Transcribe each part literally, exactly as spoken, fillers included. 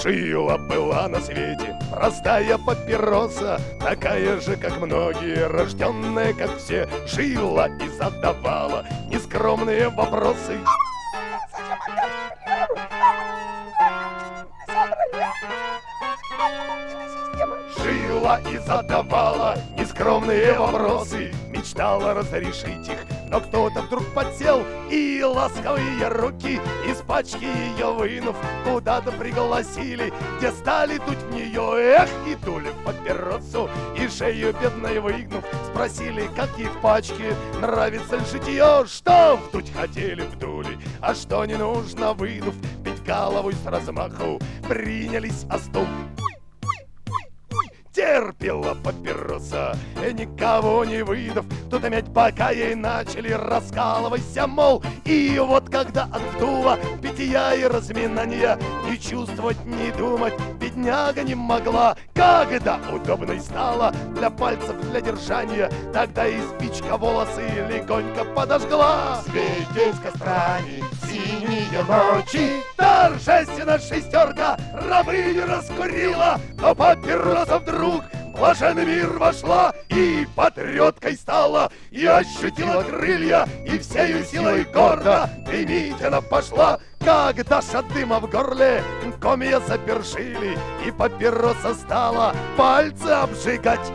Жила была на свете простая папироса, такая же, как многие, рожденная, как все. Жила и задавала нескромные вопросы. Жила и задавала нескромные вопросы, мечтала разрешить их, но кто-то вдруг подсел и ласковые руки из пачки ее вынув куда-то пригласили, где стали дуть в нее, эх, и дули в папиросу, и шею бедной выгнув, спросили, как ей в пачке, нравится ли житье, что вдуть хотели вдули, а что не нужно вынув, бить головой с размаху, принялись о стул. Терпела папироса, и никого не выдав. Тут опять пока ей начали раскалывайся, мол. И вот когда от вдува, питья и разминания не чувствовать, не думать бедняга не могла. Когда удобной стала для пальцев, для держания, тогда и спичка волосы легонько подожгла. Светясь кострами синие ночи, торжественно шестерка рабыни раскурила, но папироса вдруг в блаженный мир вошла и патриоткой стала, и ощутила крылья, и всею силой гордо дымить она пошла. Когда ж от дыма в горле комья запершили, и папироса стала пальцы обжигать,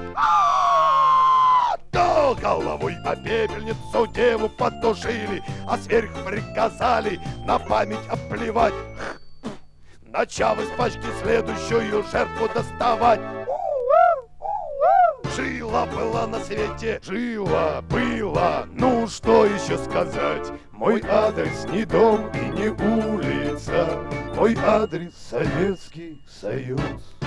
то головой о пепельницу деву потушили, а сверху приказали на память оплевать, начав из пачки следующую жертву доставать. Жила была на свете, жила была, ну что еще сказать? Мой адрес не дом и не улица, мой адрес Советский Союз.